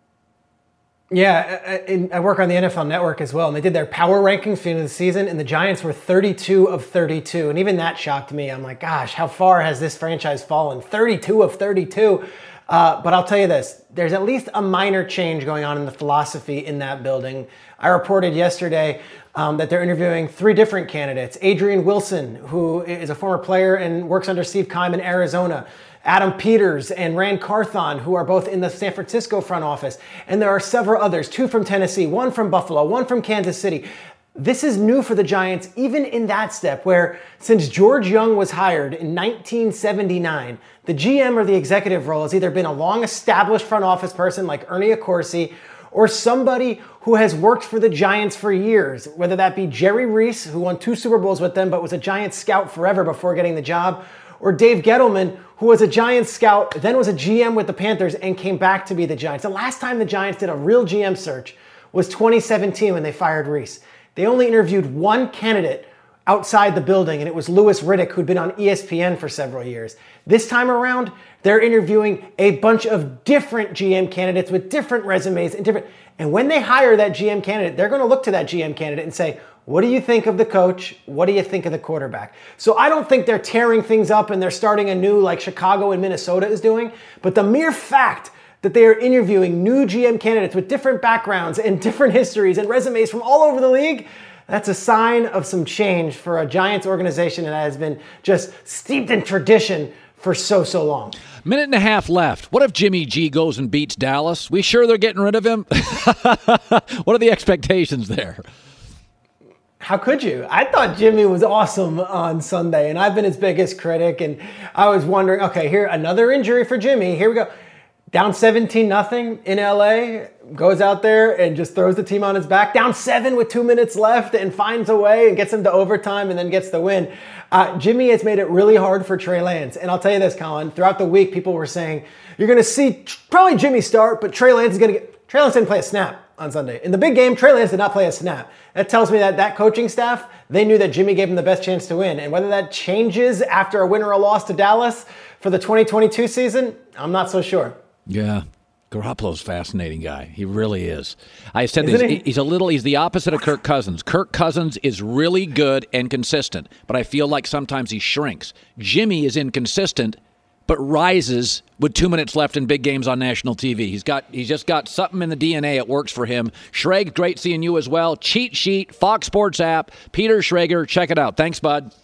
Speaker 15: Yeah, I, I work on the N F L Network as well, and they did their power rankings for the end of the season, and the Giants were thirty-two of thirty-two, and even that shocked me. I'm like, gosh, how far has this franchise fallen? thirty-two of thirty-two. Uh, but I'll tell you this, there's at least a minor change going on in the philosophy in that building. I reported yesterday um, that they're interviewing three different candidates. Adrian Wilson, who is a former player and works under Steve Keim in Arizona. Adam Peters and Rand Carthon, who are both in the San Francisco front office. And there are several others, two from Tennessee, one from Buffalo, one from Kansas City. This is new for the Giants, even in that step where since George Young was hired in nineteen seventy-nine, the G M or the executive role has either been a long-established front office person like Ernie Accorsi or somebody who has worked for the Giants for years, whether that be Jerry Reese, who won two Super Bowls with them but was a Giants scout forever before getting the job, or Dave Gettleman, who was a Giants scout, then was a G M with the Panthers and came back to be the Giants. The last time the Giants did a real G M search was twenty seventeen when they fired Reese. They only interviewed one candidate outside the building, and it was Louis Riddick, who'd been on E S P N for several years. This time around, they're interviewing a bunch of different G M candidates with different resumes and different. And when they hire that G M candidate, they're going to look to that G M candidate and say, what do you think of the coach? What do you think of the quarterback? So I don't think they're tearing things up and they're starting anew like Chicago and Minnesota is doing. But the mere fact that they are interviewing new G M candidates with different backgrounds and different histories and resumes from all over the league, that's a sign of some change for a Giants organization that has been just steeped in tradition for so, so long.
Speaker 4: Minute and a half left. What if Jimmy G goes and beats Dallas? We sure they're getting rid of him? What are the expectations there?
Speaker 15: How could you? I thought Jimmy was awesome on Sunday, and I've been his biggest critic, and I was wondering, okay, here, another injury for Jimmy. Here we go. Down seventeen nothing in L A, goes out there and just throws the team on his back. Down seven with two minutes left and finds a way and gets them to overtime and then gets the win. Uh, Jimmy has made it really hard for Trey Lance. And I'll tell you this, Colin, throughout the week, people were saying, you're going to see probably Jimmy start, but Trey Lance is going to get... Trey Lance didn't play a snap on Sunday. In the big game, Trey Lance did not play a snap. That tells me that that coaching staff, they knew that Jimmy gave them the best chance to win. And whether that changes after a win or a loss to Dallas for the twenty twenty-two season, I'm not so sure.
Speaker 4: Yeah. Garoppolo's a fascinating guy. He really is. I said this, he? he's a little, he's the opposite of Kirk Cousins. Kirk Cousins is really good and consistent, but I feel like sometimes he shrinks. Jimmy is inconsistent, but rises with two minutes left in big games on national T V. He's got, he's just got something in the D N A. It works for him. Schreg, great seeing you as well. Cheat Sheet, Fox Sports app, Peter Schrager. Check it out. Thanks, bud.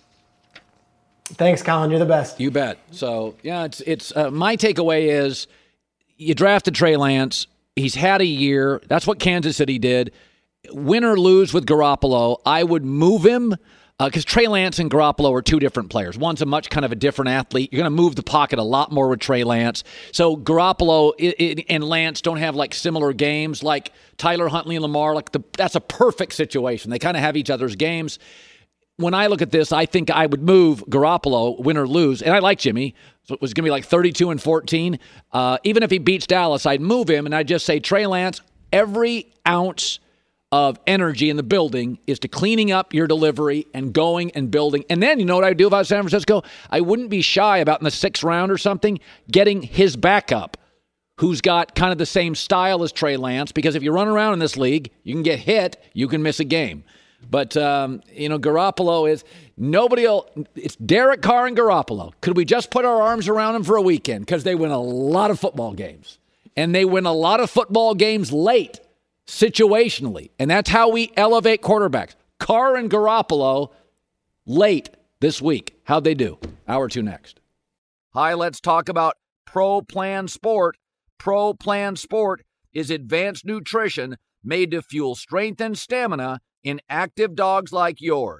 Speaker 15: Thanks, Colin. You're the best.
Speaker 4: You bet. So, yeah, it's, it's, uh, my takeaway is, you drafted Trey Lance. He's had a year. That's what Kansas City did. Win or lose with Garoppolo, I would move him because uh, Trey Lance and Garoppolo are two different players. One's a much kind of a different athlete. You're going to move the pocket a lot more with Trey Lance. So Garoppolo it, it, and Lance don't have like similar games like Tyler Huntley and Lamar. Like the, that's a perfect situation. They kind of have each other's games. When I look at this, I think I would move Garoppolo, win or lose. And I like Jimmy. So it was going to be like thirty-two and fourteen. Uh, even if he beats Dallas, I'd move him. And I'd just say, Trey Lance, every ounce of energy in the building is to cleaning up your delivery and going and building. And then, you know what I'd do if I was San Francisco? I wouldn't be shy about in the sixth round or something, getting his backup, who's got kind of the same style as Trey Lance. Because if you run around in this league, you can get hit, you can miss a game. But, um, you know, Garoppolo is nobody else. It's Derek Carr and Garoppolo. Could we just put our arms around them for a weekend? Because they win a lot of football games. And they win a lot of football games late, situationally. And that's how we elevate quarterbacks. Carr and Garoppolo late this week. How'd they do? Hour two next. Hi, let's talk about Pro Plan Sport. Pro Plan Sport is advanced nutrition made to fuel strength and stamina in active dogs like yours.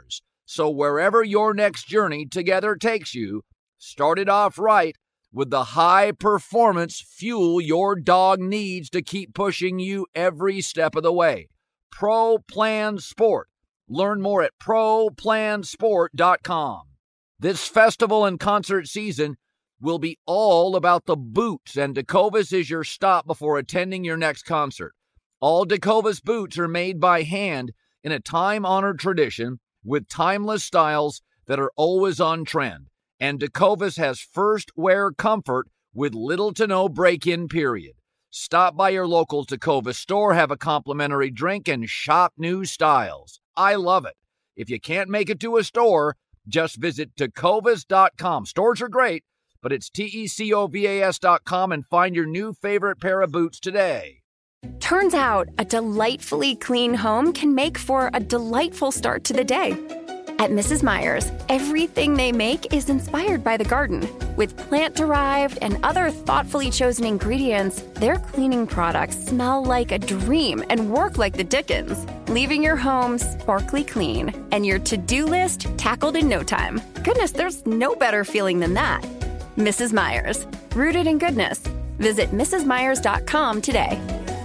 Speaker 4: So wherever your next journey together takes you, start it off right with the high-performance fuel your dog needs to keep pushing you every step of the way. Pro Plan Sport. Learn more at pro plan sport dot com. This festival and concert season will be all about the boots, and Tecovas is your stop before attending your next concert. All Tecovas boots are made by hand in a time-honored tradition with timeless styles that are always on trend. And Tecovas has first wear comfort with little to no break-in period. Stop by your local Tecovas store, have a complimentary drink, and shop new styles. I love it. If you can't make it to a store, just visit tecovas dot com. Stores are great, but it's T E C O V A S dot com and find your new favorite pair of boots today.
Speaker 17: Turns out a delightfully clean home can make for a delightful start to the day. At Missus Meyer's, everything they make is inspired by the garden. With plant-derived and other thoughtfully chosen ingredients, their cleaning products smell like a dream and work like the Dickens, leaving your home sparkly clean and your to-do list tackled in no time. Goodness, there's no better feeling than that. Missus Meyer's, rooted in goodness. Visit mrs myers dot com today.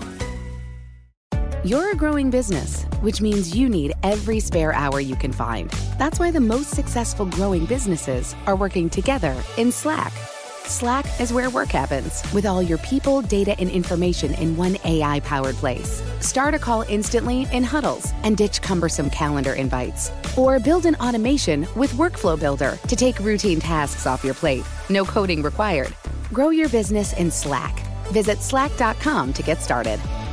Speaker 18: You're a growing business, which means you need every spare hour you can find. That's why the most successful growing businesses are working together in Slack. Slack is where work happens, with all your people, data, and information in one A I-powered place. Start a call instantly in huddles and ditch cumbersome calendar invites. Or build an automation with Workflow Builder to take routine tasks off your plate. No coding required. Grow your business in Slack. Visit slack dot com to get started.